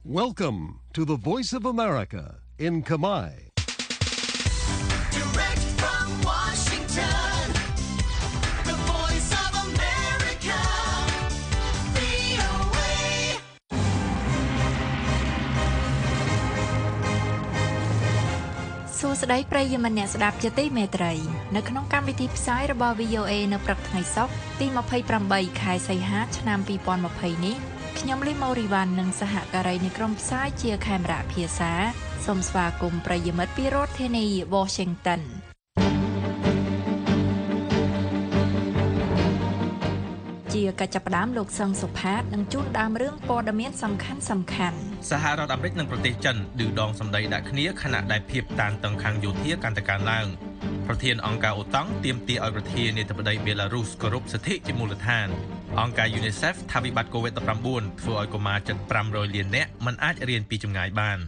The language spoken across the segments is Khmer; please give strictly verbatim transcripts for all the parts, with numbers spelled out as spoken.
Welcome to the Voice of America in Kamai. Direct from Washington, the Voice of America, វី អូ เอសួស្តីប្រិយមិត្តអ្នកស្ដាប់ជាទីមេត្រីនៅក្នុងកម្មវិធីផ្សាយរបស់ វី អូ เอ នៅព្រឹកថ្ងៃសុក្រទី 28 ខែសីហាឆ្នាំ 2020 នេះខ្ញុំលីម៉ូរីវ៉ាន់និងសហការីនៃក្រុមផ្សាយជាខេមរៈភាសាសូមស្វាគមន៍ប្រិយមិត្តពីរដ្ឋធានី Washington ជាកិច្ចចាប់ផ្ដើមលោកសឹងសុផាតនឹងជួនដើមរឿងព័ត៌មានសំខាន់សំខាន់សហរដ្ឋអាមេរិកនិងប្រទេសចិនឌឺដងសម្ដីដាក់គ្នាខណៈដែលភាពតានតឹងខាងយោធាកាន់តែកើនឡើងប្រធានអង្គការអូតង់ទាមទារឲ្យប្រធានាធិបតីបេឡារុសគោរពសិទ្ធិជាមូលដ្ឋានអង្គការ UNICEF ថាវិបត្តិ COVID 19 ធ្វើឲ្យកុមារជិតfive hundredលាននាក់មិនអាចរៀនពីចម្ងាយបាន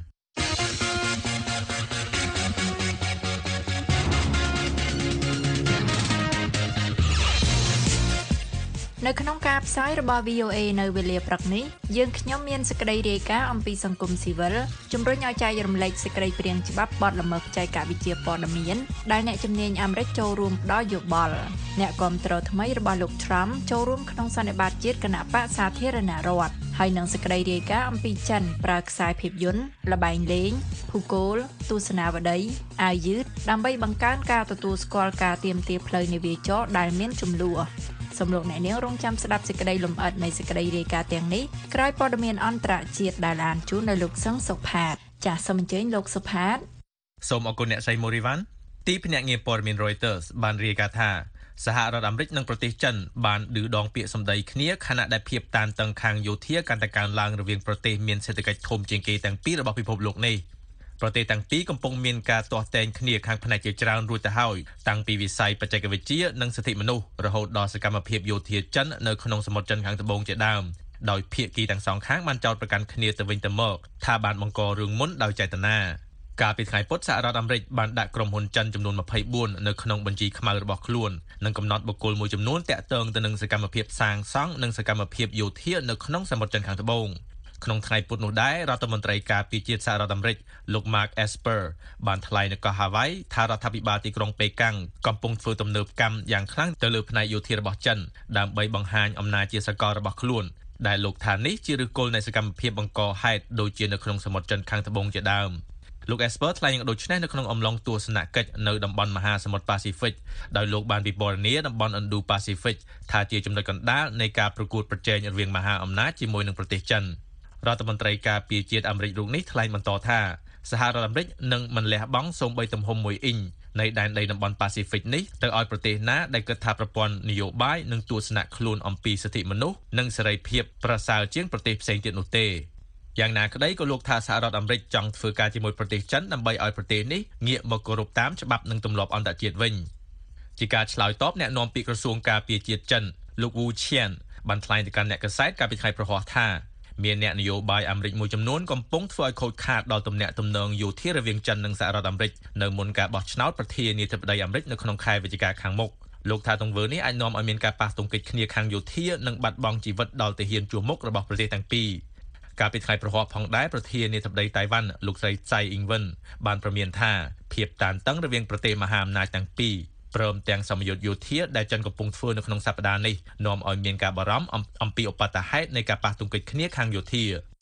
នៅក្នុងការផ្សាយរបស់ វី អូ เอ នៅវេលាព្រឹកនេះយើងខ្ញុំមានសេចក្តីរាយការណ៍អំពីសង្គមស៊ីវិលជំរុញឲ្យចែករំលែកសេចក្តីព្រាងច្បាប់បទល្មើសបច្ចេកវិទ្យាព័ត៌មានដែលអ្នកជំនាញអាមេរិកចូលរួមផ្ដល់យោបល់អ្នកគាំទ្រថ្មីរបស់លោក Trump ចូលរួមក្នុងសន្និបាតជាតិគណៈបកសាធារណរដ្ឋហើយនឹងសេចក្តីរាយការណ៍អំពីចិនប្រើខ្សែភាពយន្តល្បែងលេងភូកូលទស្សនាវដ្តីអាវយឺតដើម្បីបង្កើនការទទួលស្គាល់ការទាមទារផ្លូវនាវាចរដែលមានចំនួនសំលោកអ្នកនាងរងចាំស្ដាប់សេចក្តីលម្អិតនៃសេចក្តីរាយការណ៍ទាំងនេះក្រោយព័ត៌មានអន្តរជាតិដែលអានជូនដោយលោកសឹងសុផាតចាសសូមអញ្ជើញលោកសុផាតសូមអរគុណអ្នកស្រីម៉ូរីវ៉ាន់ទីភ្នាក់ងារព័ត៌មាន Reuters បានរាយការណ៍ថាសហរដ្ឋអាមេរិកនិងប្រទេសចិនបានឌឺដងពាក្យសម្ដីគ្នាខណៈដែលភាពតានតឹងខាងយោធាកាន់តែកើនឡើងរវាងប្រទេសមានសេដ្ឋកិច្ចធំជាងគេទាំងពីររបស់ពិភពលោកនេះប្រទេសទាំងពីរកំពុងមានការទាស់ទែងគ្នាខាងផ្នែកជាច្រើនរួចទៅហើយតាំងពីវិស័យបច្ចេកវិទ្យានិងសិទ្ធិមនុស្សរហូតដល់សកម្មភាពយោធាចិននៅក្នុងសមុទ្រចិនខាងត្បូងជាដើមដោយភាគីទាំងសងខាងបានចោទប្រកាន់គ្នាទៅវិញទៅមកថាបានបង្ករឿងមុនដោយចេតនាកាលពីថ្ងៃពុធសហរដ្ឋអាមេរិកបានដាក់ក្រុមហ៊ុនចិនចំនួនtwenty-fourនៅក្នុងបញ្ជីខ្មៅរបស់ខ្លួននិងកំណត់បុគ្គលមួយចំនួនតាក់ទងទៅនឹងសកម្មភាពសាងសង់និងសកម្មភាពយោធានៅក្នុងសមុទ្រចិនខាងត្បូងក្នុងថ្ងៃពុធនោះដែររដ្ឋមន្ត្រីការពារជាតិសហរដ្ឋអាមេរិកលោក Mark Esper បានថ្លែងនៅកោះ Hawaii ថារដ្ឋាភិបាលទីក្រុងប៉េកាំងកំពុងធ្វើទំនើបកម្មយ៉ាងខ្លាំងទៅលើផ្នែកយោធារបស់ចិនដើម្បីបង្ហាញអំណាចជាសកលរបស់ខ្លួនដែលលោកថានេះជាឫសគល់នៃសកម្មភាពបង្កហេតុដូចជានៅក្នុងសមុទ្រចិនខាងត្បូងជាដើមលោក Esper ថ្លែងយ៉ាងដូចនេះនៅក្នុងអំឡុងទស្សនកិច្ចនៅតំបន់មហាសមុទ្រប៉ាស៊ីហ្វិកដោយលោកបានពិពណ៌នាតំបន់ Indo-Pacific ថាជាចំណុចកណ្ដាលនៃការប្រកួតប្រជែងរវាងមហាអំណាចជាមួយនឹងប្រទេសចិនរដ្ឋមន្ត្រីការពារជាតិអាមេរិករូបនេះថ្លែងបន្តថាសហរដ្ឋអាមេរិកនឹងមិនលះបង់សូម្បីទំហំមួយអ៊ីងនៃដែនដីតំបន់ប៉ាស៊ីហ្វិកនេះទៅឲ្យប្រទេសណាដែលគិតថាប្រព័ន្ធនយោបាយនិងទស្សនៈខ្លួនអំពីសិទ្ធិមនុស្សនិងសេរីភាពប្រសើរជាងប្រទេសផ្សេងទៀតនោះទេយ៉ាងណាក្តីក៏លោកថាសហរដ្ឋអាមេរិកចង់ធ្វើការជាមួយប្រទេសចិនដើម្បីឲ្យប្រទេសនេះងាកមកគោរពតាមច្បាប់និងទម្លាប់អន្តរជាតិវិញជាការឆ្លើយតបអ្នកនាំពាក្យក្រសួងការពារជាតិចិនលោកវូឈៀនបានថ្លែងទៅកាន់អ្នកកាសែតកាលពីថ្ងៃប្រហ័សថាមានអ្នកនយោបាយអាមេរិកមួយចំនួនកំពុងធ្វើឲ្យខូចខាតដល់ទំនាក់ទំនងយោធារវាងចិននិងសហរដ្ឋអាមេរិកនៅមុនការបោះឆ្នោតប្រធានាធិបតីអាមេរិកនៅក្នុងខែវិច្ឆិកាខាងមុខលោកថាទង្វើនេះអាចនាំឲ្យមានការប៉ះទង្គិចគ្នាខាងយោធានិងបាត់បង់ជីវិតដល់ទាហានជួរមុខរបស់ប្រទេសទាំងពីរកាលពីថ្ងៃប្រហ័សផងដែរប្រធានាធិបតីតៃវ៉ាន់លោកស្រីចៃអ៊ីងវិនបានប្រមានថាភាពតានតឹងរវាងប្រទេសមហាអំណាចទាំងពីរព្រមទាំងសម្ពយុទ្ធយោធាដែលចិនកំពុងធ្វើនៅក្នុងសប្តាហ៍នេះនាំឲ្យមានការបារម្ភអំពីឧបទ្ទហេតុនៃការប៉ះទង្គិចគ្នាខាងយោធា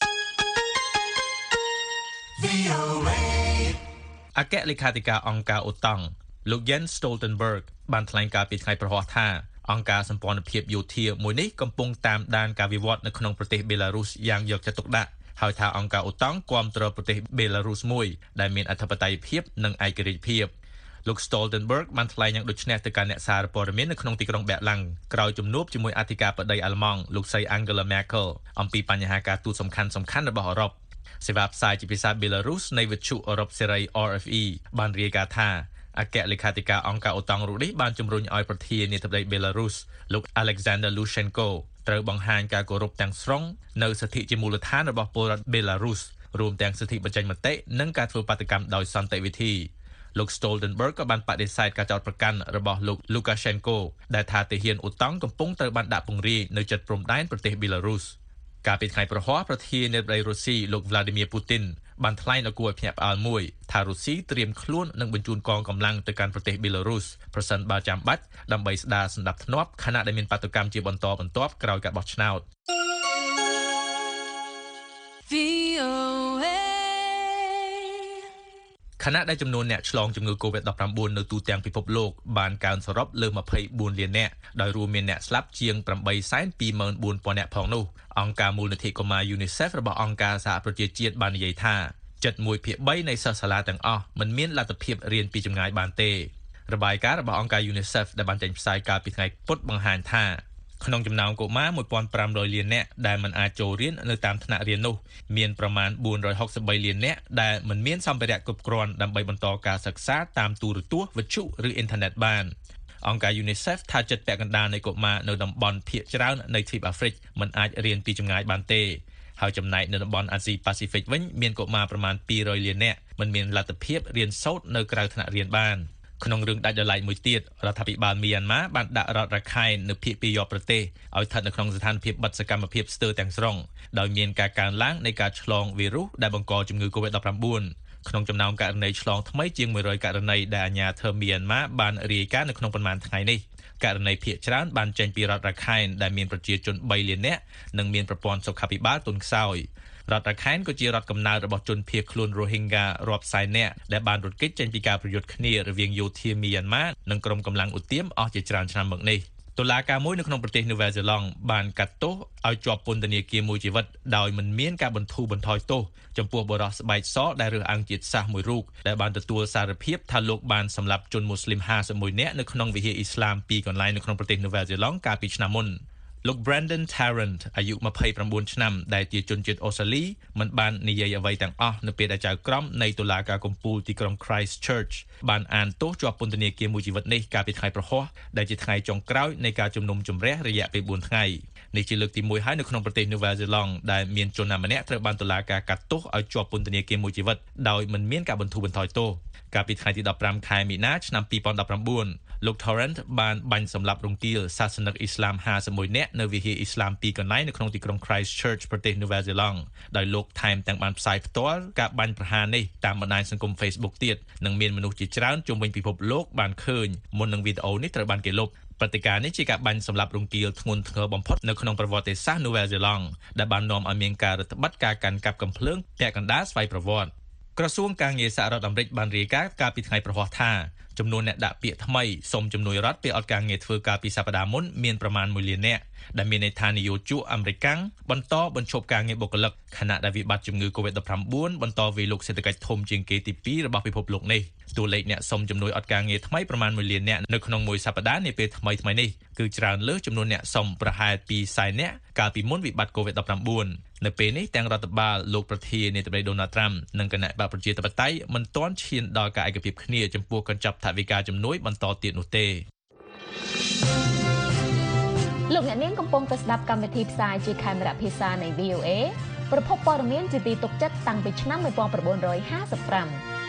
វី អូ เอអគ្គលេខាធិការអង្គការអូតង់លោក Jens Stoltenberg បានថ្លែងការពីថ្ងៃប្រហ័សថាអង្គការសម្ព័ន្ធភាពយោធាមួយនេះកំពុងតាមដានការវិវត្តនៅក្នុងប្រទេសបេឡារុសយ៉ាងយកចិត្តទុកដាក់ហើយថាអង្គការអូតង់គាំទ្រប្រទេសបេឡារុសមួយដែលមានអធិបតេយ្យភាពនិងឯករាជ្យភាពលោក Stoltenberg បានថ្លែងយ៉ាងដូចនេះទៅកាន់អ្នកសារព័ត៌មាននៅក្នុងទីក្រុងបែរឡាំងក្រោយជំនួបជាមួយអធិការបតីអាល្លឺម៉ង់លោកស្រី Angela Merkel អំពីបញ្ហាការទូតសំខាន់សំខាន់របស់អឺរ៉ុបសេវាផ្សាយជាភាសាបេឡារុសនៃវិទ្យុអឺរ៉ុបសេរី R F E បានរាយការណ៍ថាអគ្គលេខាធិការអង្គការអូតង់រូបនេះបានជំរុញឲ្យប្រធានាធិបតីបេឡារុសលោក Alexander Lukashenko ត្រូវបង្ហាញការគោរពទាំងស្រុងនៅសិទ្ធិជាមូលដ្ឋានរបស់ពលរដ្ឋបេឡារុសរួមទាំងសិទ្ធិបញ្ចេញមតិនិងការធ្វើបាតកម្មដោយសន្តិវិធីលោក Stoltenberg ក៏បានបដិសេធការចោទប្រកាន់របស់លោក Lukashenko ដែលថាទាហានអូតង់កំពុងត្រូវបានដាក់ពង្រាយនៅជិតព្រំដែនប្រទេសបេឡារុសការពីថ្ងៃប្រហ័សប្រធានាធិបតីរុស្ស៊ីលោក Vladimir Putin បានថ្លែងដល់គួរឲ្យភ្ញាក់ផ្អើលមួយថារុស្ស៊ីត្រៀមខ្លួននឹងបញ្ជូនកងកម្លាំងទៅកាន់ប្រទេស Belarus ប្រសិនបើចាំបាច់ដើម្បីស្ដារសណ្ដាប់ធ្នាប់ខណៈដែលមានបាតុកម្មជាបន្តបន្ទាប់ក្រោយការបោះឆ្នោតខណៈដែលចំនួនអ្នកឆ្លងជំងឺ កូវីដ ដប់ប្រាំបួន នៅទូទាំងពិភពលោកបានកើនសរុបលើម្ភៃបួនលាននាក់ដោយរួមមានអ្នកស្លាប់ជាង ប្រាំបីសែនពីរម៉ឺនបួនពាន់នាក់ផងនោះអង្គការមូលនិធិកុមារ UNICEF របស់អង្គការសហប្រជាជាតិបាននិយាយថាជិតមួយភាគបីនៃសិស្សសាលាទាំងអស់មិនមានលទ្ធភាពរៀនពីចម្ងាយបានទេរបាយការណ៍របស់អង្គការ UNICEF ដែលបានចេញផ្សាយកាលពីថ្ងៃពុធបង្ហាញថាក្នុងចំណោមកុមារ មួយពាន់ប្រាំរយលាននាក់ដែលមិនអាចចូលរៀននៅតាមថ្នាក់រៀននោះមានប្រមាណបួនរយហុកសិបបីលាននាក់ដែលមិនមានសម្ភារៈគ្រប់គ្រាន់ដើម្បីបន្តការសិក្សាតាមទូរទស្សន៍វិទ្យុឬអ៊ីនធឺណិតបានអង្គការ UNICEF ថាចិត្តពាក់កណ្ដាលនៃកុមារនៅតំបន់ភាគច្រើននៃទ្វីបអាហ្វ្រិកមិនអាចរៀនពីចម្ងាយបានទេហើយចំណែកនៅតំបន់អាស៊ីប៉ាស៊ីហ្វិកវិញមានកុមារប្រមាណពីររយលាននាក់មិនមានលទ្ធភាពរៀនសូត្រនៅក្រៅថ្នាក់រៀនបានក្នុងរឿងដាច់ដោយឡែកមួយទៀតរដ្ឋាភិបាលមីយ៉ាន់ម៉ាបានដាក់រដ្ឋរខែននៅភាគពីរយប់ប្រទេសឲ្យស្ថិតនៅក្នុងស្ថានភាពបិទសកម្មភាពស្ទើរទាំងស្រុងដោយមានការកើនឡើងនៃការឆ្លងវីរុសដែលបង្កជំងឺ កូវីដ ដប់ប្រាំបួន ក្នុងចំណោមករណីឆ្លងថ្មីជាងមួយរយករណីដែលអាជ្ញាធរមីយ៉ាន់ម៉ាបានរាយការណ៍នៅក្នុងប៉ុន្មានថ្ងៃនេះករណីភាគច្រើនបានចេញពីរដ្ឋរខែនដែលមានប្រជាជនបីលាននាក់និងមានប្រព័ន្ធសុខាភិបាលទន់ខ្សោយរដ្ឋរខែនក៏ជារដ្ឋកំណើតរបស់ជនភៀសខ្លួន Rohingya រាប់សែននាក់ដែលបានរត់គេចចេញពីការប្រយុទ្ធគ្នារវាងយោធាមីយ៉ាន់ម៉ានិងក្រុមកម្លាំងឧទាមអស់ជាច្រើនឆ្នាំមកនេះតុលាការមួយនៅក្នុងប្រទេសនូវែលសេឡង់បានកាត់ទោសឲ្យជាប់ពន្ធនាគារមួយជីវិតដោយមិនមានការបន្ធូរបន្ថយទោសចំពោះបុរសស្បែកសដែលរើសអើងជាតិសាសន៍មួយរូបដែលបានទទួលសារភាពថាលោកបានសម្លាប់ជនមូស្លីមห้าสิบเอ็ดនាក់នៅក្នុងវិហារអ៊ីស្លាមពីរកន្លែងនៅក្នុងប្រទេសនូវែលសេឡង់កាលពីឆ្នាំមុនលោក Brandon Tarrant អាយុម្ភៃប្រាំបួនឆ្នាំដែលជាជនជាតិអូស្ត្រាលីមិនបាននិយាយអ្វីទាំងអស់នៅពេលដែលចៅក្រមនៃតុលាការកំពូលទីក្រុង Christchurch បានអានទោសជាប់ពន្ធនាគារមួយជីវិតនេះកាលពីថ្ងៃប្រហ័សដែលជាថ្ងៃចុងក្រោយនៃការជំនុំជម្រះរយៈពេលបួនថ្ងៃនេះជាលើកទីមួយហើយនៅក្នុងប្រទេសនូវែលសេឡង់ដែលមានជនណាម្នាក់ត្រូវបានតុលាការកាត់ទោសឲ្យជាប់ពន្ធនាគារមួយជីវិតដោយមិនមានការបន្ធូរបន្ថយទោសកាលពីថ្ងៃទីដប់ប្រាំខែមីនាឆ្នាំពីរពាន់ដប់ប្រាំបួនលោក Tarrant បានបាញ់សម្លាប់រង្គាលសាសនិកអ៊ីស្លាមห้าสิบเอ็ดនាក់នៅវិហារអ៊ីស្លាមពីរកន្លែងនៅក្នុងទីក្រុង Christchurch ប្រទេសនូវែលសេឡង់ដោយលោកថែមទាំងបានផ្សាយផ្ទាល់ការបាញ់ប្រហារនេះតាមបណ្ដាញសង្គម Facebook ទៀតនិងមានមនុស្សជាច្រើនជុំវិញពិភពលោកបានឃើញមុននឹងវីដេអូនេះត្រូវបានគេលុបព្រឹត្តិការណ៍នេះជាការបាញ់សម្លាប់រង្គាលធ្ងន់ធ្ងរបំផុតនៅក្នុងប្រវត្តិសាស្ត្រនូវែលសេឡង់ដែលបាននាំឲ្យមានការរឹតបន្តឹងការកាន់កាប់កំភ្លើងពាក់កណ្ដាលស្វ័យប្រវត្តិក្រសួងការងារសហរដ្ឋអាមេរិកបានរាយការណ៍កាលពីថ្ងៃប្រហ័សថាចំនួនអ្នកដាក់ពាក្យថ្មីសុំជំនួយរដ្ឋពេលអត់ការងារធ្វើកាលពីសប្តាហ៍មុនមានប្រមាណមួយលាននាក់ដែលមានន័យថានយោជកអាមេរិកបន្តបញ្ឈប់ការងារបុគ្គលិកខណៈដែលវិបត្តិជំងឺ កូវីដ ដប់ប្រាំបួន បន្តវាយលុកសេដ្ឋកិច្ចធំជាងគេទីពីររបស់ពិភពលោកនេះតួលេខអ្នកសុំជំនួយអត់ការងារថ្មីប្រមាណមួយលាននាក់នៅក្នុងមួយសប្តាហ៍នាពេលថ្មីថ្មីនេះគឺច្រើនលើសចំនួនអ្នកសុំប្រហែលពីសែននាក់កាលពីមុនវិបត្តិ កូវីដ ដប់ប្រាំបួន នៅពេលនេះទាំងរដ្ឋបាលលោកប្រធានាធិបតី Donald Trump និងគណៈបកប្រជាធិបតេយ្យមិនទាន់ឈានដល់ការឯកភាពគ្នាចំពោះកញ្ចប់ថវិកាជំនួយបន្តទៀតនោះទេលោកអ្នកនាងកំពុងតែស្ដាប់កម្មវិធីផ្សាយជាខេមរៈភាសានៃ វី អូ เอ ប្រភពព័ត៌មានជាទីទុកចិត្តតាំងពីឆ្នាំmột nghìn chín trămห้าสิบห้า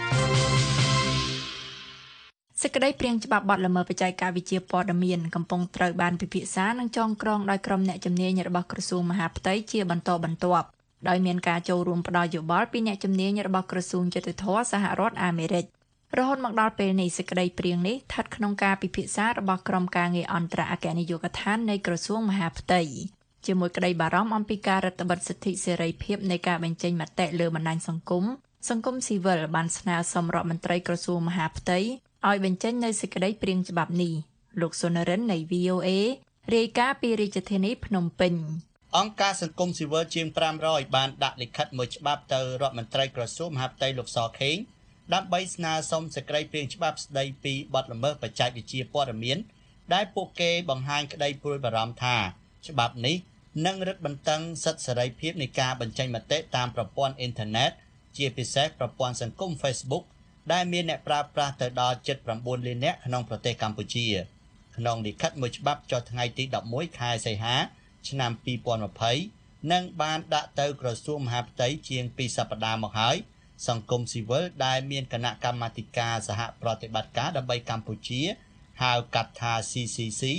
សេចក្តីព្រាងច្បាប់បទល្មើសបច្ចេកវិទ្យាព័ត៌មានកំពុងត្រូវបានពិភាក្សានិងចងក្រងដោយក្រុមអ្នកជំនាញរបស់ក្រសួងមហាផ្ទៃជាបន្តបន្ទាប់ដោយមានការចូលរួមផ្ដល់យោបល់ពីអ្នកជំនាញរបស់ក្រសួងយុតិធម៌សហរដ្ឋអាមេរិករហូតមកដល់ពេលនេះសេចក្តីព្រាងនេះស្ថិតក្នុងការពិភាក្សារបស់ក្រុមការងារអន្តរអគ្គនាយកដ្ឋាននៃក្រសួងមហាផ្ទៃជាមួយក្តីបារម្ភអំពីការរឹតបន្តឹងសិទ្ធិសេរីភាពនៃការបញ្ចេញមតិលើបណ្ដាញសង្គមសង្គមស៊ីវិលបានស្នើសុំរដ្ឋមន្ត្រីក្រសួងមហាផ្ទៃឲ្យបញ្ចេញនូវសេចក្តីព្រាងច្បាប់នេះលោកសុនរិននៃ វី អូ เอ រាយការណ៍ពីរាជធានីភ្នំពេញអង្គការសង្គមស៊ីវិលជាងfive hundredបានដាក់លិខិតមួយច្បាប់ទៅរដ្ឋមន្ត្រីក្រសួងមហាផ្ទៃលោកសខេងដើម្បីស្នើសុំសេចក្តីព្រាងច្បាប់ស្តីពីបទល្មើសបច្ចេកវិទ្យាព័ត៌មានដែលពួកគេបង្ហាញក្តីព្រួយបារម្ភថាច្បាប់នេះនឹងរឹតបន្តឹងសិទ្ធិសេរីភាពនៃការបញ្ចេញមតិតាមប្រព័ន្ធអ៊ីនធឺណិតជាពិសេសប្រព័ន្ធសង្គម Facebook ដែលមានអ្នកប្រើប្រាស់ទៅដល់ជិតnineលាននាក់ក្នុងប្រទេសកម្ពុជាក្នុងលិខិតមួយច្បាប់ចុះថ្ងៃទីelevenខែសីហាឆ្នាំtwenty twentyនិងបានដាក់ទៅក្រសួងមហាផ្ទៃជាងtwoសប្តាហ៍មកហើយសង្គមស៊ីវិលដែលមានគណៈកម្មាធិការសហប្រតិបត្តិការដើម្បីកម្ពុជាហៅកាត់ថា C C C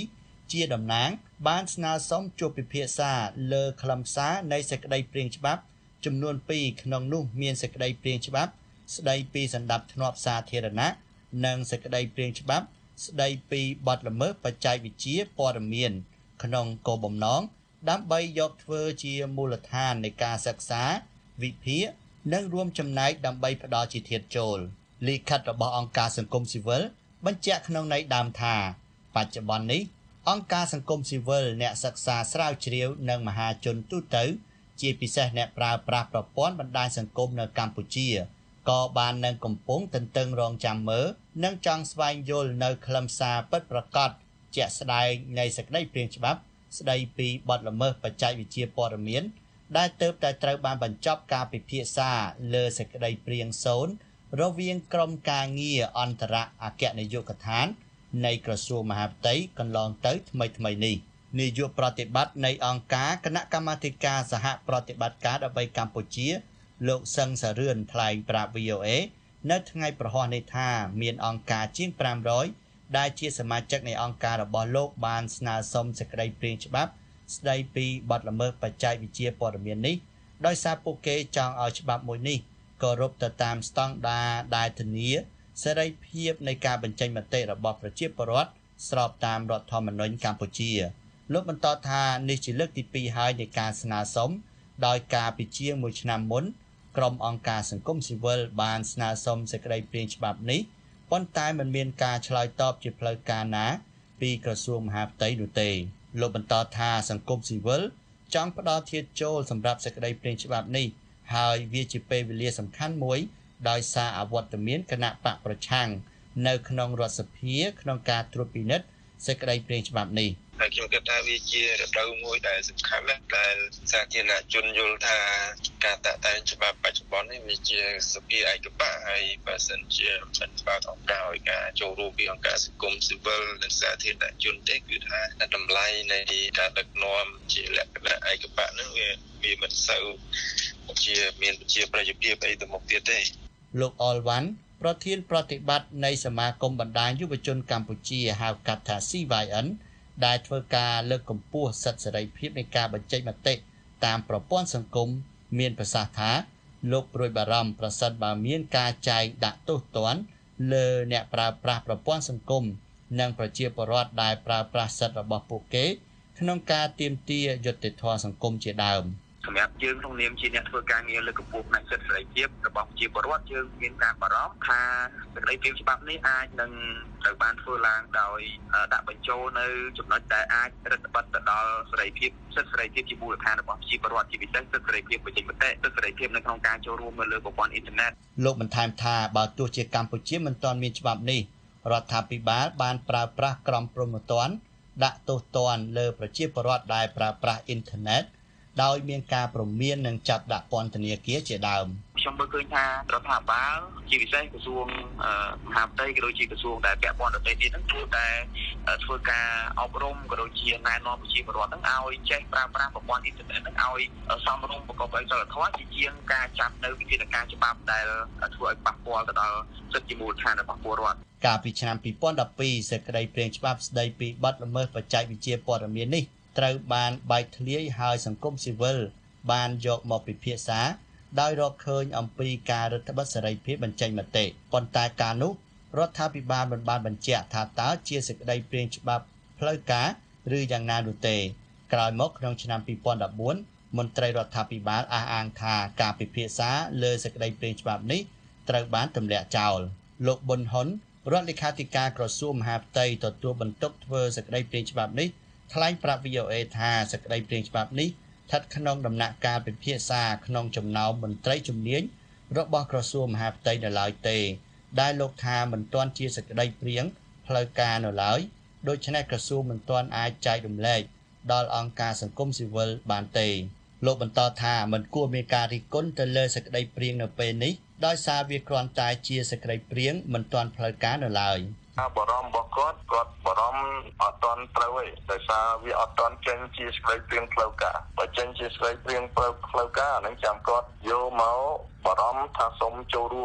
ជាតំណាងបានស្នើសុំជួបពិភាក្សាលើខ្លឹមសារនៃសេចក្តីព្រាងច្បាប់ចំនួនពីរក្នុងនោះមានសេចក្តីព្រាងច្បាប់ស្តីពីសណ្ដាប់ធ្នាប់សាធារណៈនិងសេចក្តីព្រាងច្បាប់ស្តីពីបទល្មើសបច្ចេកវិទ្យាព័ត៌មានក្នុងគោលបំណងដើម្បីយកធ្វើជាមូលដ្ឋាននៃការសិក្សាវិភាគនិងរួមចំណែកដើម្បីផ្ដល់ជាធាតុចូលលិខិតរបស់អង្គការសង្គមស៊ីវិលបញ្ជាក់ក្នុងន័យដើមថាបច្ចុប្បន្ននេះអង្គការសង្គមស៊ីវិលអ្នកសិក្សាស្រាវជ្រាវនិងមហាជនទូទៅជាពិសេសអ្នកប្រើប្រាស់ប្រព័ន្ធបណ្ដាញសង្គមនៅកម្ពុជាក៏បាននឹងកំពុងទន្ទឹងរង់ចាំមើលនិងចង់ស្វែងយល់នៅខ្លឹមសារពិតប្រាកដជាក់ស្ដែងនៃសេចក្តីព្រាងច្បាប់ស្តីពីបទល្មើសបច្ចេកវិទ្យាព័ត៌មានដែលទើបតែត្រូវបានបញ្ចប់ការពិភាក្សាលើសេចក្តីព្រាងសូន្យរវាងក្រុមការងារអន្តរអគ្គនាយកដ្ឋាននៃក្រសួងមហាផ្ទៃកន្លងទៅថ្មីថ្មីនេះនាយកប្រតិបត្តិនៃអង្គការគណៈកម្មាធិការសហប្រតិបត្តិការដើម្បីកម្ពុជាលោកសឹងសារឿនថ្លែងប្រាប់ វី អូ អេ នៅថ្ងៃប្រហ័សនេះថាមានអង្គការជាងfive hundredដែលជាសមាជិកនៃអង្គការរបស់លោកបានស្នើសុំសេចក្តីព្រាងច្បាប់ស្តីពីបទល្មើសបច្ចេកវិទ្យាព័ត៌មាននេះដោយសារពួកគេចង់ឲ្យច្បាប់មួយនេះគោរពទៅតាមស្តង់ដារដែលធានាសេរីភាពនៃការបញ្ចេញមតិរបស់ប្រជាពលរដ្ឋស្របតាមរដ្ឋធម្មនុញ្ញកម្ពុជាលោកបន្តថានេះជាលើកទីtwoហើយនៃការស្នើសុំដោយការពិជាងមួយឆ្នាំមុនក្រុមអង្គការសង្គមស៊ីវិលបានស្នើសុំសេចក្តីព្រាងច្បាប់នេះប៉ុន្តែមិនមានការឆ្លើយតបជាផ្លូវការណាពីក្រសួងមហាផ្ទៃនោះទេលោកបន្តថាសង្គមស៊ីវិលចង់ផ្ដល់ធាតុចូលសម្រាប់សេចក្តីព្រាងច្បាប់នេះហើយវាជាពេលវេលាសំខាន់មួយដោយសារអវត្តមានគណៈបកប្រឆាំងនៅក្នុងរដ្ឋសភាក្នុងការត្រួតពិនិត្យសេចក្តីព្រាងច្បាប់នេះហើយខ្ញុំគិតថាវាជារដូវមួយដែលសំខាន់ណាស់ដែលសាធារណជនយល់ថាការតាក់តែងច្បាប់បច្ចុប្បន្ននេះវាជាសភាឯកបៈហើយបើសិនជាមិនបើកឱកាសឲ្យការចូលរួមពីអង្គការសង្គមស៊ីវិលនិងសាធារណជនទេគឺថាតម្លៃនៃការដឹកនាំជាលក្ខណៈឯកបៈហ្នឹងវាវាមិនសូវជាមានជាប្រជាភាពអីទៅមុខទៀតទេលោកអលវ៉ាន់ប្រធានប្រតិបត្តិនៃសមាគមបណ្ដាញយុវជនកម្ពុជាហៅកាត់ថា ซี វ៉ៃ អិន ដែលធ្វើការលើកកម្ពស់សិទ្ធិសេរីភាពនៃការបញ្ចេញមតិតាមប្រព័ន្ធសង្គមមានប្រសាសន៍ថាលោកព្រួយបារម្ភប្រសិនបើមានការចែងដាក់ទោសទណ្ឌលើអ្នកប្រើប្រាស់ប្រព័ន្ធសង្គមនិងប្រជាពលរដ្ឋដែលប្រើប្រាស់សិទ្ធិរបស់ពួកគេក្នុងការទាមទារយុត្តិធម៌សង្គមជាដើមសម្រាប់យើងក្នុងនាមជាអ្នកធ្វើការងារលើកកម្ពស់ផ្នែកសិទ្ធិសេរីភាពរបស់ប្រជាពលរដ្ឋយើងមានការបារម្ភថាសេចក្តីព្រាងច្បាប់នេះអាចនឹងត្រូវបានធ្វើឡើងដោយដាក់បញ្ចូលនៅចំណុចដែលអាចរដ្ឋបတ်ទៅដល់សេរីភាពសិទ្ធិសេរីភាពជាមូលដ្ឋានរបស់ប្រជាពលរដ្ឋជាពិសេសសិទ្ធិសេរីភាពបញ្ចេញមតិសិទ្ធិសេរីភាពនៅក្នុងការចូលរួមនៅលើប្រព័ន្ធអ៊ីនធឺណិតលោកបន្ថែមថាបើទោះជាកម្ពុជាមិនទាន់មានច្បាប់នេះរដ្ឋាភិបាលបានប្រើប្រាស់ក្រមព្រហ្មទណ្ឌដាក់ទោសទណ្ឌលើប្រជាពលរដ្ឋដែលប្រើប្រាស់អ៊ីនធឺណិតដោយមានការព្រមាននិងចាប់ដាក់ពន្ធនាគារជាដើមខ្ញុំមើលឃើញថារដ្ឋាភិបាលជាពិសេសក្រសួងមហាផ្ទៃក៏ដូចជាក្រសួងដែលពាក់ព័ន្ធទៅទៀតហ្នឹងគឺតែធ្វើការអប់រំក៏ដូចជាណែនាំប្រជាពលរដ្ឋហ្នឹងឲ្យចេះប្រើប្រាស់ប្រព័ន្ធអ៊ីនធឺណិតហ្នឹងឲ្យសមរម្យប្រកបដោយសីលធម៌ជាជាងការចាប់នៅវិធានការច្បាប់ដែលធ្វើឲ្យប៉ះពាល់ទៅដល់សិទ្ធិជាមូលដ្ឋានរបស់ពលរដ្ឋកាលពីឆ្នាំtwo thousand twelveសេចក្តីព្រាងច្បាប់ស្តីពីបទល្មើសបច្ចេកវិទ្យាព័ត៌មាននេះត្រូវបានបែកធ្លាយហើយសង្គមស៊ីវិលបានយកមកពិភាក្សាដោយរកឃើញអំពីការរឹតបន្តឹងសេរីភាពបញ្ចេញមតិប៉ុន្តែការនោះរដ្ឋាភិបាលមិនបានបញ្ជាក់ថាតើជាសេចក្តីព្រាងច្បាប់ផ្លូវការឬយ៉ាងណានោះទេក្រោយមកក្នុងឆ្នាំtwo thousand fourteenមន្ត្រីរដ្ឋាភិបាលអះអាងថាការពិភាក្សាលើសេចក្តីព្រាងច្បាប់នេះត្រូវបានទម្លាក់ចោលលោកប៊ុនហ៊ុនរដ្ឋលេខាធិការក្រសួងមហាផ្ទៃទទួលបន្ទុកធ្វើសេចក្តីព្រាងច្បាប់នេះថ្លែងប្រាប់ វី អូ អេ ថាសេចក្តីព្រាងច្បាប់នេះស្ថិតក្នុងដំណាក់កាលពិភាក្សាក្នុងចំណោមមន្ត្រីជំនាញរបស់ក្រសួងមហាផ្ទៃនៅឡើយទេដែលលោកថាមិនទាន់ជាសេចក្តីព្រាងផ្លូវការនៅឡើយដូច្នេះក្រសួងមិនទាន់អាចចែករំលែកដល់អង្គការសង្គមស៊ីវិលបានទេលោកបន្តថាមិនគួរមានការរិះគន់ទៅលើសេចក្តីព្រាងនៅពេលនេះដោយសារវាគ្រាន់តែជាសេចក្តីព្រាងមិនទាន់ផ្លូវការនៅឡើយបារម្ភរបស់គាត់គាត់បារម្ភអត់ទាន់ត្រូវទេដោយសារវាអត់ទាន់ចេញជាសេចក្តីព្រាងផ្លូវការបើចេញជាសេចក្តីព្រាងផ្លូវការហ្នឹងចាំគាត់យកមកបារម្ភថាសូមចូលរួម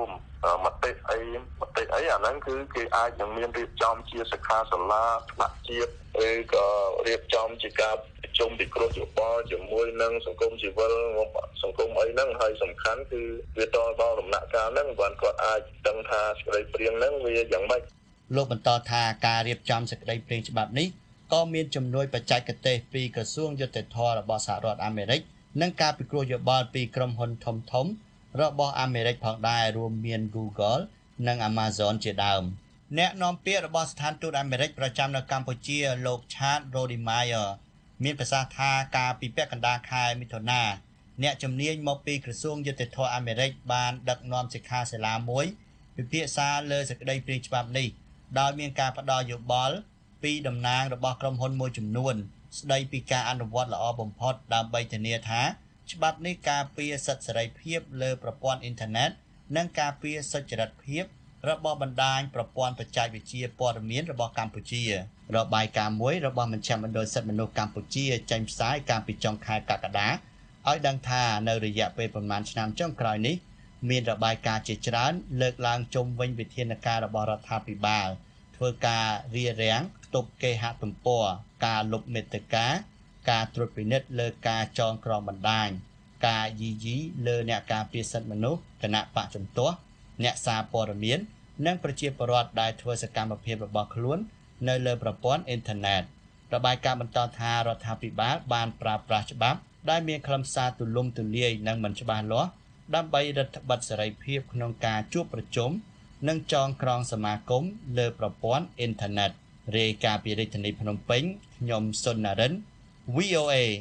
មតិអីមតិអីអាហ្នឹងគឺគេអាចនឹងមានរៀបចំជាសិក្ខាសាលាថ្នាក់ជាតិឬក៏រៀបចំជាការប្រជុំពិគ្រោះយោបល់ជាមួយនឹងសង្គមស៊ីវិលសង្គមអីហ្នឹងហើយសំខាន់គឺវាតដល់ដំណាក់កាលហ្នឹងបានគាត់អាចដឹងថាសេចក្តីព្រាងហ្នឹងវាយ៉ាងម៉េចលោកបន្តថាការរៀបចំសេចក្តីព្រាងច្បាប់នេះក៏មានជំនួយបច្ចេកទេសពីក្រសួងយុតិធម៌របស់សហរដ្ឋអាមេរិកនិងការពិគ្រោះយោបល់ពីក្រុមហ៊ុនធំធំរបស់អាមេរិកផងដែររួមមាន Google និង Amazon ជាដើមអ្នកនាំពាក្យរបស់ស្ថានទូតអាមេរិកប្រចាំនៅកម្ពុជាលោក Chad Rodimeyer មានប្រសាសន៍ថាការពីពាក់កណ្ដាលខែមិថុនាអ្នកជំនាញមកពីក្រសួងយុតិធម៌អាមេរិកបានដឹកនាំសិក្ខាសាលាមួយពិភាក្សាលើសេចក្តីព្រាងច្បាប់នេះដោយមានការផ្ដល់យោបល់ពីតំណាងរបស់ក្រុមហ៊ុនមួយចំនួនស្ដីពីការអនុវត្តល្អបំផុតដើម្បីធានាថាច្បាប់នេះការពារសិទ្ធិសេរីភាពលើប្រព័ន្ធអ៊ីនធឺណិតនិងការពារសុចរិតភាពរបស់បណ្ដាញប្រព័ន្ធបច្ចេកវិទ្យាព័ត៌មានរបស់កម្ពុជារបាយការណ៍មួយរបស់មជ្ឈមណ្ឌលសិទ្ធិមនុស្សកម្ពុជាចេញផ្សាយកាលពីចុងខែកក្កដាឲ្យដឹងថានៅរយៈពេលប្រមាណឆ្នាំចុងក្រោយនេះមានរបាយការណ៍ជាច្រើនលើកឡើងជុំវិញវិធានការរបស់រដ្ឋាភិបាលធ្វើការរារាំងទប់គេហទំព័រការលុបមេត្តាការត្រួតពិនិត្យលើការចងក្រងបណ្ដាញការយីយីលើអ្នកការពារសិទ្ធិមនុស្សគណៈបកជំទាស់អ្នកសារព័ត៌មាននិងប្រជាពលរដ្ឋដែលធ្វើសកម្មភាពរបស់ខ្លួននៅលើប្រព័ន្ធអ៊ីនធឺណិតរបាយការណ៍បន្តថារដ្ឋាភិបាលបានប្រើប្រាស់ច្បាប់ដែលមានខ្លឹមសារទូលំទូលាយនិងមិនច្បាស់លាស់ដើម្បីរដ្ឋបិទសេរីភាពក្នុងការជួបប្រជុំនិងចងក្រងសមាគមលើប្រព័ន្ធអ៊ីនធឺណិតរាយការណ៍ពីរាជធានីភ្នំពេញខ្ញុំសុននរិន វី អូ អេ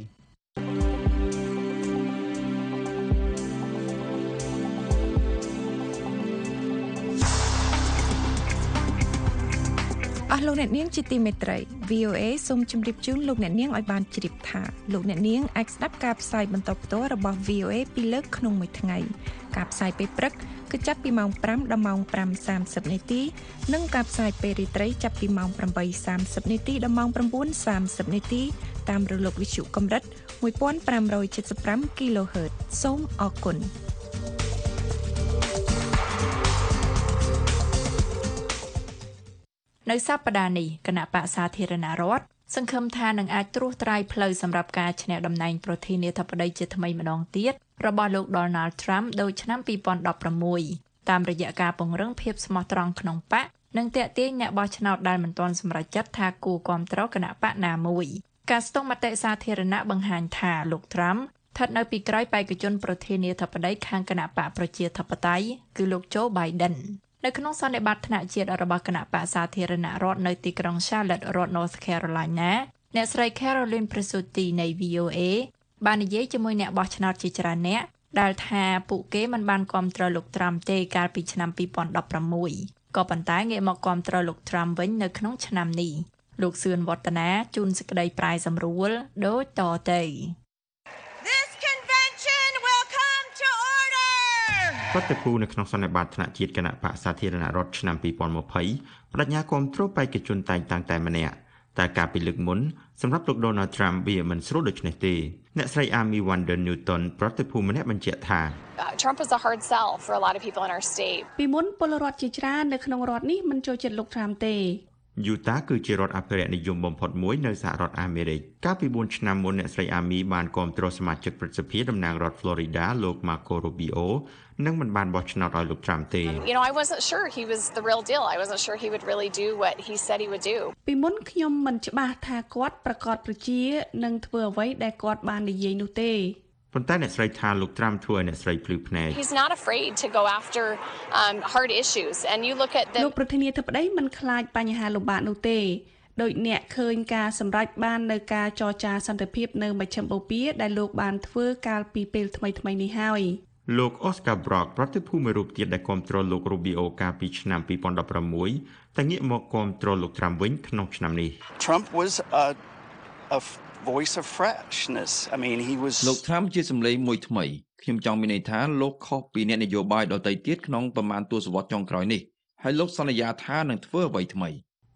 អស់លោកអ្នកនាងជាទីមេត្រី វី អូ អេ សូមជម្រាបជូនលោកអ្នកនាងឲ្យបានជ្រាបថាលោកអ្នកនាងអាចស្ដាប់ការផ្សាយបន្តផ្ទាល់របស់ វី អូ អេ ពីរលើកក្នុងមួយថ្ងៃការផ្សាយពេលព្រឹកគឺចាប់ពីម៉ោងប្រាំដល់ម៉ោងប្រាំសាមសិបនាទីនិងការផ្សាយពេលរាត្រីចាប់ពីម៉ោងប្រាំបីសាមសិបនាទីដល់ម៉ោង៩សាមសិបនាទីតាមរលកវិទ្យុកម្រិតមួយពាន់ប្រាំរយเจ็ดสิบห้า គីឡូហឺត សូមអរគុណនៅសប្តាហ៍នេះគណៈបក្សសាធារណរដ្ឋសង្ឃឹមថានឹងអាចត្រួសត្រាយផ្លូវសម្រាប់ការឈ្នះតំណែងប្រធានាធិបតីជាថ្មីម្ដងទៀតរបស់លោក Donald Trump ដូចឆ្នាំពីរពាន់ដប់ប្រាំមួយតាមរយៈការពង្រឹងភាពស្មោះត្រង់ក្នុងបកនិងទាក់ទាញអ្នកបោះឆ្នោតដែលមិនទាន់សម្រេចចិត្តថាគួរគាំទ្រគណៈបកណាមួយការស្ទង់មតិសាធារណៈបង្ហាញថាលោក Trump ស្ថិតនៅពីក្រោយបេក្ខជនប្រធានាធិបតីខាងគណៈបកប្រជាធិបតេយ្យគឺលោក Joe Bidenនៅក្នុងសន្និបាតថ្នាក់ជាតិរបស់គណៈបក្សសាធារណរដ្ឋនៅទីក្រុង Charlotte រដ្ឋ North Carolina អ្នកស្រី Caroline Presutti នៃ វី អូ អេ បាននិយាយជាមួយអ្នកបោះឆ្នោតជាច្រើនអ្នកដែលថាពួកគេមិនបានគាំទ្រលោក Trump ទេកាលពីឆ្នាំពីរពាន់ដប់ប្រាំមួយក៏ប៉ុន្តែងាកមកគាំទ្រលោក Trump វិញនៅក្នុងឆ្នាំនេះលោកសឿនវឌ្ឍនាជូនសេចក្តីប្រាយសម្រួលដូចតទៅរដ្ឋាភិបាលនៅក្នុងសន្និបាតថ្នាក់ជាតិគណៈបក្សសាធារណរដ្ឋឆ្នាំពីរពាន់ยี่สิบបដិញ្ញាគាំទ្របេក្ខជនតែងតាំងតែម្នាក់តែការពីលើកមុនសម្រាប់លោក Donald Trump វាមិនស្រួលដូចនេះទេអ្នកស្រី Amy Wander Newton ប្រតិភូម្នាក់បញ្ជាក់ថា Trump was a hard sell for a lot of people in our state ពីមុនពលរដ្ឋជាច្រើននៅក្នុងរដ្ឋនេះមិនចូលចិត្តលោក Trump ទេយូតាគឺជារដ្ឋអភិរក្សនិយមបំផុតមួយនៅសហរដ្ឋអាមេរិកកាលពីបួនឆ្នាំមុនអ្នកស្រី Amy បានគាំទ្រសមាជិកព្រឹទ្ធសភាតំណាងរដ្ឋ Florida លោក Marco Rubio និងមិនបានបោះឆ្នោតឲ្យលោក Trump ទេ You know I wasn't sure he was the real deal I wasn't sure he would really do what he said he would do ពីមុនខ្ញុំមិនច្បាស់ថាគាត់ប្រកាសប្រជានឹងធ្វើអ្វីដែលគាត់បាននិយាយនោះទេប៉ុន្តែអ្នកស្រីថាលោក Trump ធ្វើឲ្យអ្នកស្រីភ្លឺភ្នែក He's not afraid to go after um hard issues and you look at the លោកប្រធានាធិបតីមិនខ្លាចបញ្ហាលំបាកនោះទេដោយអ្នកឃើញការសម្រេចបាននៅការចរចាសន្តិភាពនៅមជ្ឈមបូព៌ាដែលលោកបានធ្វើកាលពីពេលថ្មីៗនេះហើយលោក Oscar Brock ប្រតិភូមួយរូបទៀតដែលគាំទ្រលោក Rubio កាលពីឆ្នាំពីរពាន់ដប់ប្រាំមួយតែងាកមកគាំទ្រលោក Trump វិញក្នុងឆ្នាំនេះ Trump was a a voice of freshness I mean he was លោក Trump ជាសម្លេងមួយថ្មីខ្ញុំចង់មានន័យថាលោកខុសពីអ្នកនយោបាយដទៃទៀតក្នុងប្រមាណទសវត្សរ៍ចុងក្រោយនេះហើយលោកសន្យាថានឹងធ្វើអ្វីថ្មី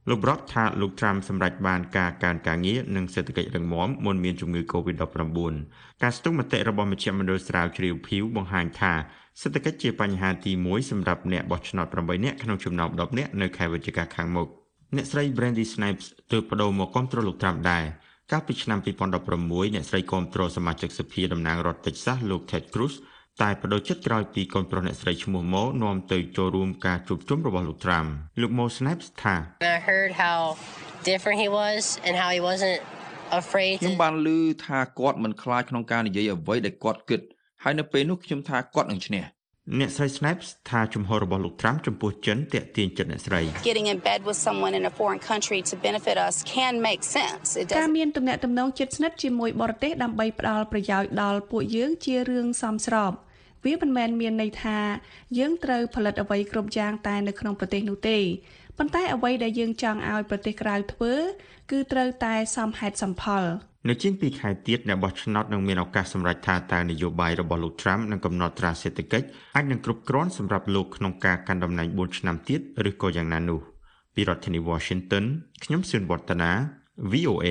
លោក Brock ថាលោក Trump សម្រេចបានការកើនការងារនិងសេដ្ឋកិច្ចរឹងមាំមុនមានជំងឺ កូវីដ ដប់ប្រាំបួន ការស្ទង់មតិរបស់មជ្ឈមណ្ឌលស្រាវជ្រាវ Pew បង្ហាញថាសេដ្ឋកិច្ចជាបញ្ហាទីមួយសម្រាប់អ្នកបោះឆ្នោតប្រាំបីនាក់ក្នុងចំណោមដប់នាក់នៅខែវិច្ឆិកាខាងមុខអ្នកស្រី Brandy Snipes ទើបបដូរមកគាំទ្រលោក Trump ដែរកាលពីឆ្នាំពីរពាន់ដប់ប្រាំមួយអ្នកស្រីគាំទ្រសមាជិកសភាតំណាងរដ្ឋ Texas លោក Ted Cruz តែបដូរចិត្តក្រោយពីកូនប្រុសអ្នកស្រីឈ្មោះ Mo នាំទៅចូលរួមការជួបជុំរបស់លោក Trump លោក Mo Snipes ថា I heard how different he was and how he wasn't afraid ខ្ញុំបានឮថាគាត់មិនខ្លាចក្នុងការនិយាយអ្វីដែលគាត់គិតហើយនៅពេលនោះខ្ញុំថាគាត់នឹងឈ្នះអ្នកស្រី Snipes ថាជំហររបស់លោក Trump ចំពោះចិនទាក់ទាញចិត្តអ្នកស្រី Getting in bed with someone in a foreign country to benefit us can make sense. It does. ការមានទំនាក់ទំនងជិតស្និទ្ធជាមួយបរទេសដើម្បីផ្ដល់ប្រយោជន៍ដល់ពួកយើងជារឿងសមស្របវាមិនមែនមានន័យថាយើងត្រូវផលិតអ្វីគ្រប់យ៉ាងតែនៅក្នុងប្រទេសនោះទេប៉ុន្តែអ្វីដែលយើងចង់ឲ្យប្រទេសក្រៅធ្វើគឺត្រូវតែសមហេតុសមផលនៅជាងពីរខែទៀតអ្នកបោះឆ្នោតនឹងមានឱកាសសម្រេចថាតើនយោបាយរបស់លោក Trump នឹងកំណត់ត្រាសេដ្ឋកិច្ចអាចនឹងគ្រប់គ្រាន់សម្រាប់លោកក្នុងការកាន់តំណែងបួនឆ្នាំទៀតឬក៏យ៉ាងណានោះពីរដ្ឋធានី Washington ខ្ញុំសឿនវឌ្ឍនា V O A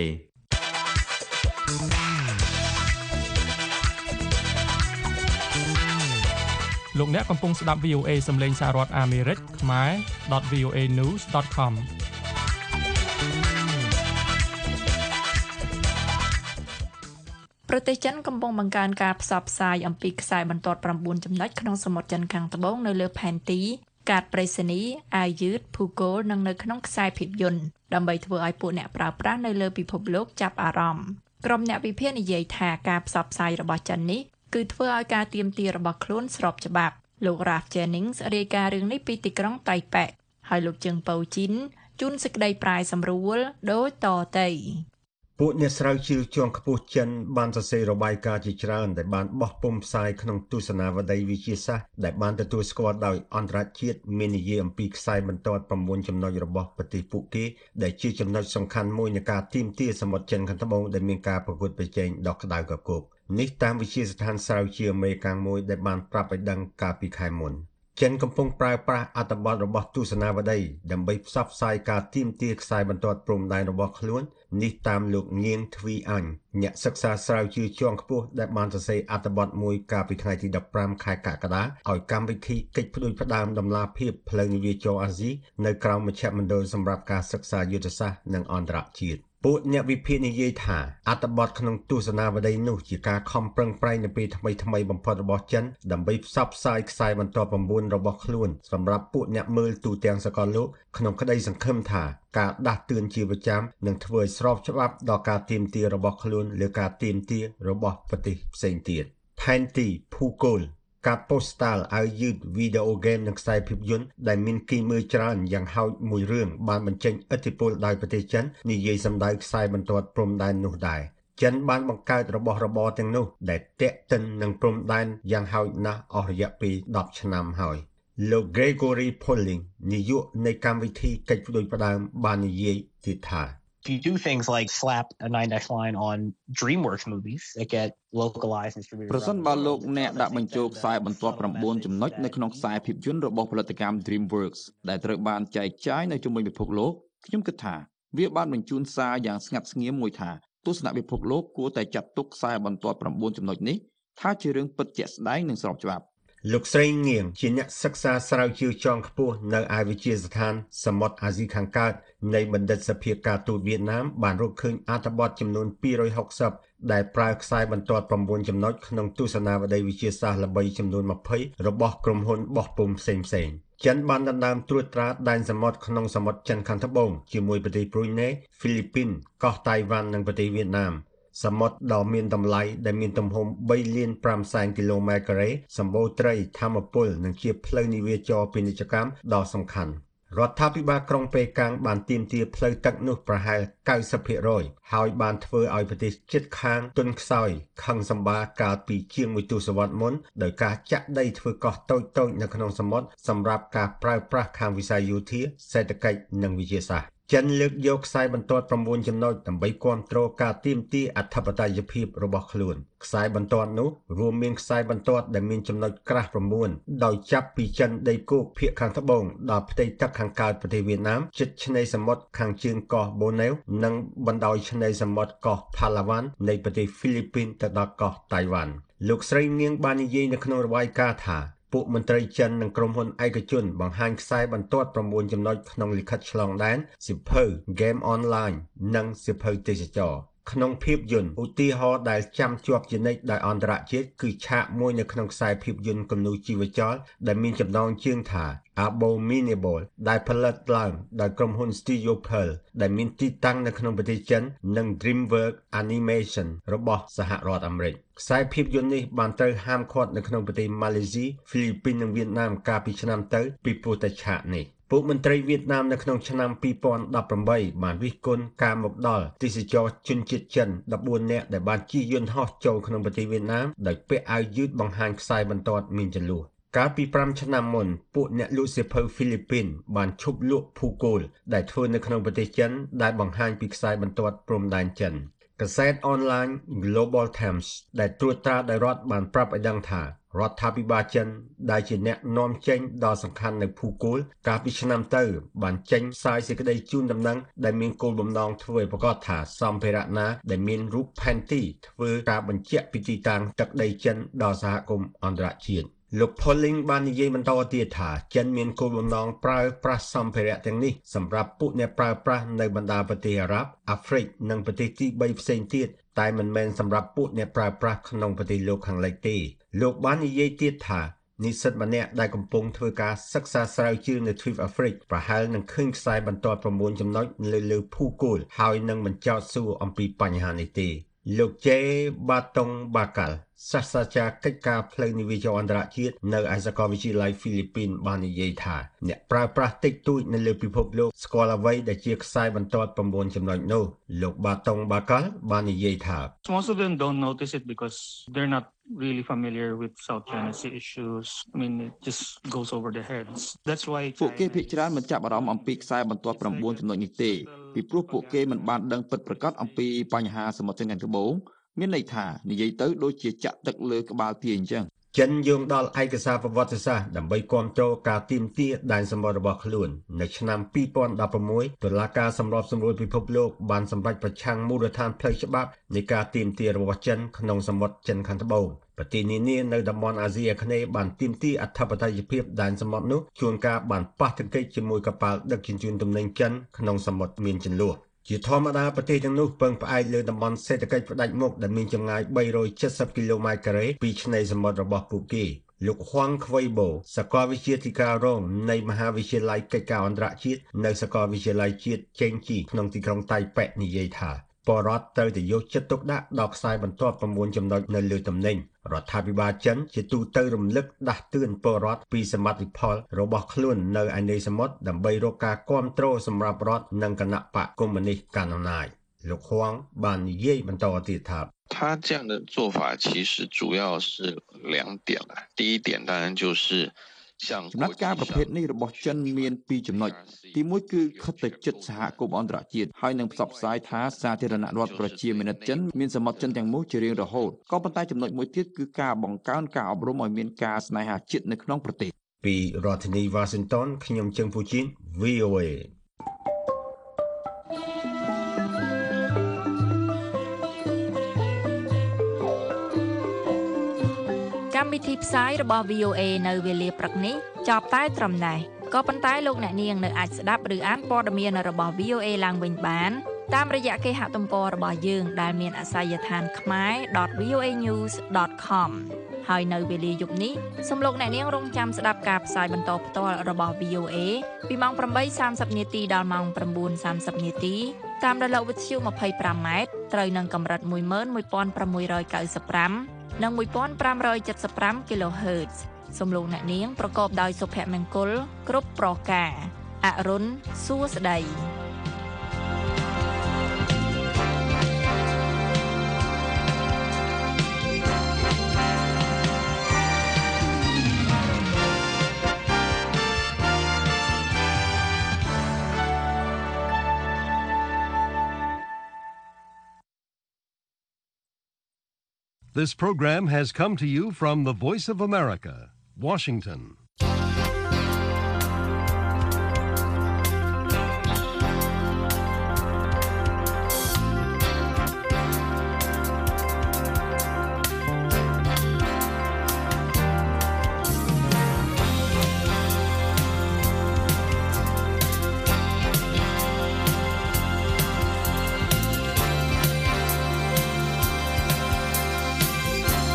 លោកអ្នកកំពុងស្ដាប់ V O A សំឡេងសហរដ្ឋអាមេរិកខ្មែរ .v o a news dot com ប្រទេសចិនកំពុងបង្កើនការផ្សព្វផ្សាយអំពីខ្សែបន្ទាត់ប្រាំបួនចំណុចក្នុងសមុទ្រចិនខាងត្បូងនៅលើផែនទីកាតប្រៃសណីអាវយឺតភូកូលនិងនៅក្នុងខ្សែភាពយន្តដើម្បីធ្វើឲ្យពួកអ្នកប្រើប្រាស់នៅលើពិភពលោកចាប់អារម្មណ៍ក្រុមអ្នកវិភាគនិយាយថាការផ្សព្វផ្សាយរបស់ចិននេះគឺធ្វើឲ្យការទាមទាររបស់ខ្លួនស្របច្បាប់លោក Ralph Jennings រាយការណ៍រឿងនេះពីទីក្រុងតៃប៉េហើយលោកជឹងប៉ូជីនជូនសេចក្តីប្រាយសម្រួលដូចតទៅពួកអ្នកស្រាវជ្រាវជាន់ខ្ពស់ចិនបានសរសេររបាយការណ៍ជាច្រើនដែលបានបោះពុម្ពផ្សាយក្នុងទស្សនាវដ្តីវិទ្យាសាស្ត្រដែលបានទទួលស្គាល់ដោយអន្តរជាតិមាននិយាយអំពីខ្សែបន្ទាត់ប្រាំបួនចំណុចរបស់ប្រទេសពួកគេដែលជាចំណុចសំខាន់មួយនៃការទាមទារសមុទ្រចិនខាងត្បូងដែលមានការប្រកួតប្រជែងដ៏ក្តៅកគោកនេះតាមវិទ្យាស្ថានស្រាវជ្រាវអាមេរិកមួយដែលបានប្រាប់ឲ្យដឹងកាលពីខែមុនចិនកំពុងប្រើប្រាស់អត្ថបទរបស់ទស្សនាវដ្តីដើម្បីផ្សព្វផ្សាយការទាមទារខ្សែបន្ទាត់ព្រំដែនរបស់ខ្លួននេះតាមលោកញៀងទ្វីអញអ្នកសិក្សាស្រាវជ្រាវជាន់ខ្ពស់ដែលបានសរសេរអត្ថបទមួយកាលពីថ្ងៃទីដប់ប្រាំខែកក្កដាឲ្យកម្មវិធីកិច្ចផ្ដួចផ្ដើមដំណាភាពផ្លូវនាវាចរអាស៊ីនៅក្រៅមជ្ឈមណ្ឌលសម្រាប់ការសិក្សាយុទ្ធសាស្ត្រនិងអន្តរជាតិពួកអ្នកវិភាគនិយាយថាអត្ថបទក្នុងទស្សនាវដ្តីនោះជាការខំប្រឹងប្រែងនៅពេលថ្មីថ្មីបំផុតរបស់ចិនដើម្បីផ្សព្វផ្សាយខ្សែបន្ទាត់ប្រាំបួនរបស់ខ្លួនសម្រាប់ពួកអ្នកមើលទូទាំងសកលលោកក្នុងក្តីសង្ឃឹមថាការដាស់តឿនជាប្រចាំនឹងធ្វើឲ្យស្របច្បាប់ដល់ការទាមទាររបស់ខ្លួនលើការទាមទាររបស់ប្រទេសផ្សេងទៀតផែនទីភូកូលកាតប៉ូស្តាល់អាវយឺតវីដេអូហ្គេមនិងខ្សែភាពយន្តដែលមានគេមើលច្រើនយ៉ាងហោចមួយរឿងបានបញ្ចេញឥទ្ធិពលដោយប្រទេសចិននិយាយសម្ដៅខ្សែបន្ទាត់ព្រំដែននោះដែរចិនបានបង្កើតរបស់របរទាំងនោះដែលទាក់ទិននឹងព្រំដែនយ៉ាងហោចណាស់អស់រយៈពេលដប់ឆ្នាំហើយលោក Gregory Poling នាយកនៃកម្មវិធីកិច្ចផ្ដួចផ្ដើមបាននិយាយទៀតថា If you do things like slap a nine dash line on DreamWorks movies that get localized and distributed ប្រសិនបើលោកអ្នកដាក់បញ្ចូលខ្សែបន្ទាត់ប្រាំបួនចំណុចនៅក្នុងខ្សែភាពយន្តរបស់ផលិតកម្ម DreamWorks ដែលត្រូវបានចែកចាយនៅជុំវិញពិភពលោកខ្ញុំគិតថាវាបានបញ្ជូនសារយ៉ាងស្ងាត់ស្ងៀមមួយថាទស្សនវិភពលោកគួរតែចាត់ទុកខ្សែបន្ទាត់ប្រាំបួនចំណុចនេះថាជារឿងពិតជាក់ស្ដែងនិងស្របច្បាប់លោកស្រីងៀងជាអ្នកសិក្សាស្រាវជ្រាវជាន់ខ្ពស់នៅឯវិទ្យាស្ថានសមុទ្រអាស៊ីខាងកើតនៃបណ្ឌិតសភាការទូតវៀតណាមបានរកឃើញអត្ថបទចំនួនពីររយហុកសិបដែលប្រើខ្សែបន្ទាត់ប្រាំបួនចំណុចក្នុងទស្សនាវដ្តីវិទ្យាសាស្ត្រល្បីចំនួនម្ភៃរបស់ក្រុមហ៊ុនបោះពុម្ពផ្សេងៗចិនបានដណ្ដើមត្រួតត្រាដែនសមុទ្រក្នុងសមុទ្រចិនខាងត្បូងជាមួយប្រទេសប្រ៊ុយណេហ្វីលីពីនកោះតៃវ៉ាន់និងប្រទេសវៀតណាមសមុទ្រដ៏មានតម្លៃដែលមានទំហំបីលានប្រាំសែនគីឡូម៉ែត្រការ៉េសម្បូរត្រីធម្មពលនិងជាផ្លូវនាវាចរពាណិជ្ជកម្មដ៏សំខាន់រដ្ឋាភិបាលក្រុងប៉េកាំងបានទាមទារផ្លូវទឹកនោះប្រហែល កៅសិបភាគរយ ហើយបានធ្វើឲ្យប្រទេសជិតខាងទន់ខ្សោយខឹងសម្បាកាលពីជាងមួយទសវត្សរ៍មុនដោយការចាក់ដីធ្វើកោះតូចៗនៅក្នុងសមុទ្រសម្រាប់ការប្រើប្រាស់ខាងវិស័យយោធាសេដ្ឋកិច្ចនិងវិទ្យាសាស្ត្រចិនលើកយកខ្សែបន្ទាត់ប្រាំបួនចំណុចដើម្បីគ្រប់គ្រងការទាមទារអធិបតេយ្យភាពរបស់ខ្លួនខ្សែបន្ទាត់នោះរួមមានខ្សែបន្ទាត់ដែលមានចំណុចក្រាស់ប្រាំបួនដោយចាប់ពីចិនដីគោកភាគខាងត្បូងដល់ផ្ទៃទឹកខាងកើតប្រទេសវៀតណាមជិតឆ្នេរសមុទ្រខាងជើងកោះបូណេវនិងបណ្ដោយឆ្នេរសមុទ្រកោះផាឡាវ៉ាន់នៃប្រទេសហ្វីលីពីនទៅដល់កោះតៃវ៉ាន់លោកស្រីនាងបាននិយាយនៅក្នុងរបាយការណ៍ថាពួកមន្ត្រីចិននិងក្រុមហ៊ុនឯកជនបង្ហាញខ្សែបន្ទាត់ប្រាំបួនចំណុចក្នុងលិខិតឆ្លងដែនសៀវភៅ Game Online និងសៀវភៅទេសចរណ៍ក្នុងភាពយន្តឧទាហរណ៍ដែលចាំជាប់ជានិច្ចដោយអន្តរជាតិគឺឆាកមួយនៅក្នុងខ្សែភាពយន្តគំនូរជីវចលដែលមានចំណងជើងថា Abominable ដែលផលិតឡើងដោយក្រុមហ៊ុន Studio Pearl ដែលមានទីតាំងនៅក្នុងប្រទេសចិននិង DreamWorks Animation របស់សហរដ្ឋអាមេរិកខ្សែភាពយន្តនេះបានត្រូវហាមឃាត់នៅក្នុងប្រទេសម៉ាឡេស៊ីហ្វីលីពីននិងវៀតណាមកាលពីឆ្នាំទៅពីព្រោះតែឆាកនេះពួកមន្ត្រីវៀតណាមនៅក្នុងឆ្នាំពីរពាន់ដប់ប្រាំបីបានរិះគន់ការមកដល់ទេសចរជនជាតិចិនដប់បួននាក់ដែលបានជិះយន្តហោះចូលក្នុងប្រទេសវៀតណាមដោយពាក់អាវយឺតបង្ហាញខ្សែបន្ទាត់មានចន្លោះកាលពីប្រាំឆ្នាំមុនពួកអ្នកលក់សៀវភៅហ្វីលីពីនបានឈប់លក់ភូកូលដែលធ្វើនៅក្នុងប្រទេសចិនដែលបង្ហាញពីខ្សែបន្ទាត់ព្រំដែនចិនកាសែតអនឡាញ Global Times ដែលត្រួតត្រាដោយរដ្ឋបានប្រាប់ឲ្យដឹងថារដ្ឋាភិបាលចិនដែលជាអ្នកនាំចេញដ៏សំខាន់នៅភូកូលកាលពីឆ្នាំទៅបានចេញផ្សាយសេចក្តីជូនដំណឹងដែលមានគោលបំណងធ្វើឲ្យប្រកាសថាសម្ភារៈណាដែលមានរូបផែនទីធ្វើការបញ្ជាក់ពីទីតាំងទឹកដីចិនដល់សហគមន៍អន្តរជាតិលោក Pauling បាននិយាយបន្តទៀតថាចិនមានគោលបំណងប្រើប្រាស់សម្ភារៈទាំងនេះសម្រាប់ពួកអ្នកប្រើប្រាស់នៅបណ្ដាប្រទេសអារ៉ាប់អាហ្វ្រិកនិងប្រទេសទីបីផ្សេងទៀតតែមិនមែនសម្រាប់ពួកអ្នកប្រើប្រាស់ក្នុងប្រទេសលោកខាងលិចទេលោកបាននិយាយទៀតថានិស្សិតម្នាក់ដែលកំពុងធ្វើការសិក្សាស្រាវជ្រាវនៅទ្វីបអាហ្វ្រិកប្រហែលនឹងឃើញខ្សែបន្ទាត់ប្រាំបួនចំណុចលើលើភូកូលហើយនឹងមិនចោទសួរអំពីបញ្ហានេះទេលោក J. Batong Bakal សាស្ត្រាចារ្យកិច្ចការផ្លូវនាវាចរអន្តរជាតិនៅឯសាកលវិទ្យាល័យហ្វីលីពីនបាននិយាយថាអ្នកប្រើប្រាស់តិចតួចនៅលើពិភពលោកស្គាល់អ្វីដែលជាខ្សែបន្ទាត់ប្រាំបួនចំណុចនោះលោក Batong Bakal បាននិយាយថា Most of them don't notice it because they're not really familiar with South China Sea issues. I mean it just goes over their heads. That's why ពួកគេភាគច្រើនមិនចាប់អារម្មណ៍អំពីខ្សែបន្ទាត់ប្រាំបួនចំណុចនេះទេពីព្រោះពួកគេមិនបានដឹងពិតប្រាកដអំពីបញ្ហាសមុទ្រចិនខាងត្បូងមានន័យថានិយាយទៅដូចជាចាក់ទឹកលើក្បាលទាអញ្ចឹងចិនយោងដល់ឯកសារប្រវត្តិសាស្ត្រដើម្បីគ្រប់គ្រងការទាមទារដែនសមុទ្ររបស់ខ្លួននៅឆ្នាំពីរពាន់ដប់ប្រាំមួយតុលាការសម្របសម្រួលពិភពលោកបានសម្រេចប្រឆាំងមូលដ្ឋានផ្លូវច្បាប់នៃការទាមទាររបស់ចិនក្នុងសមុទ្រចិនខាងត្បូងប្រទេសនានានៅតំបន់អាស៊ីអាគ្នេយ៍បានទាមទារអធិបតេយ្យភាពដែនសមុទ្រនោះជួនកាលបានប៉ះទង្គិចជាមួយកប៉ាល់ដឹកជញ្ជូនទំនិញចិនក្នុងសមុទ្រមានជន្លោះជាធម្មតាប្រទេសទាំងនោះពឹងផ្អែកលើតំបន់សេដ្ឋកិច្ចផ្ដាច់មុខដែលមានចម្ងាយបីរយចិតសិបគីឡូម៉ែត្រការ៉េពីឆ្នេរសមុទ្ររបស់ពួកគេលោកហួងខ្វៃបូសាកលវិទ្យាធិការរងនៃមហាវិទ្យាល័យកិច្ចការអន្តរជាតិនៅសាកលវិទ្យាល័យជាតិចេងជីក្នុងទីក្រុងតៃប៉េនិយាយថាបរដ្ឋត្រូវតែយកចិត្តទុកដាក់ដល់ខ្សែបន្ទាត់ប្រាំបួនចំណុចនៅលើទំនិញរដ្ឋាភិបាលចិនជាទូទៅរំលឹកដាស់តឿនពលរដ្ឋពីសមិទ្ធផលរបស់ខ្លួននៅឯនេសមុទ្រដើម្បីរកការគ្រប់គ្រងសម្រាប់រដ្ឋនិងគណៈបកកុម្មុយនីសកាន់អំណាចលោកហួងបាននិយាយបន្តទៀតថា他这样的做法其实主要是两点了。第一点当然就是ចំណាត់ការប្រភេទនេះរបស់ចិនមានពីរចំណុចទីមួយគឺខិតទៅជិតសហគមន៍អន្តរជាតិហើយនឹងផ្សព្វផ្សាយថាសាធារណរដ្ឋប្រជាមានិតចិនមានសមុទ្រចិនទាំងមូលជារៀងរហូតក៏ប៉ុន្តែចំណុចមួយទៀតគឺការបង្កើនការអប់រំឲ្យមានការស្នេហាជាតិនៅក្នុងប្រទេសពីរដ្ឋធានី Washington ខ្ញុំជើងពូជីន V O A កម្មវិធីផ្សាយរបស់ V O A នៅវេលាព្រឹកនេះចប់តែត្រឹមនេះក៏ប៉ុន្តែលោកអ្នកនាងនៅអាចស្ដាប់ឬអានព័ត៌មានរបស់ V O A ឡើងវិញបានតាមរយៈគេហទំព័ររបស់យើងដែលមានអាសយដ្ឋាន khmae dot v o a news dot com ហើយនៅវេលាយប់នេះសូមលោកអ្នកនាងរងចាំស្ដាប់ការផ្សាយបន្តផ្ទាល់របស់ V O A ពីម៉ោងប្រាំបីសាមសិបនាទីដល់ម៉ោងប្រាំបួនសាមសិបនាទីតាមរលកវិទ្យុ ម្ភៃប្រាំម៉ែត្រត្រូវនឹងកម្រិត មួយម៉ឺនមួយពាន់ប្រាំមួយរយកៅសិបប្រាំ និង មួយពាន់ប្រាំរយចិតសិបប្រាំ kHz សូមលោកអ្នកនាងប្រកបដោយសុភមង្គលគ្រប់ប្រការអរុនសួស្តី This program has come to you from the Voice of America, Washington.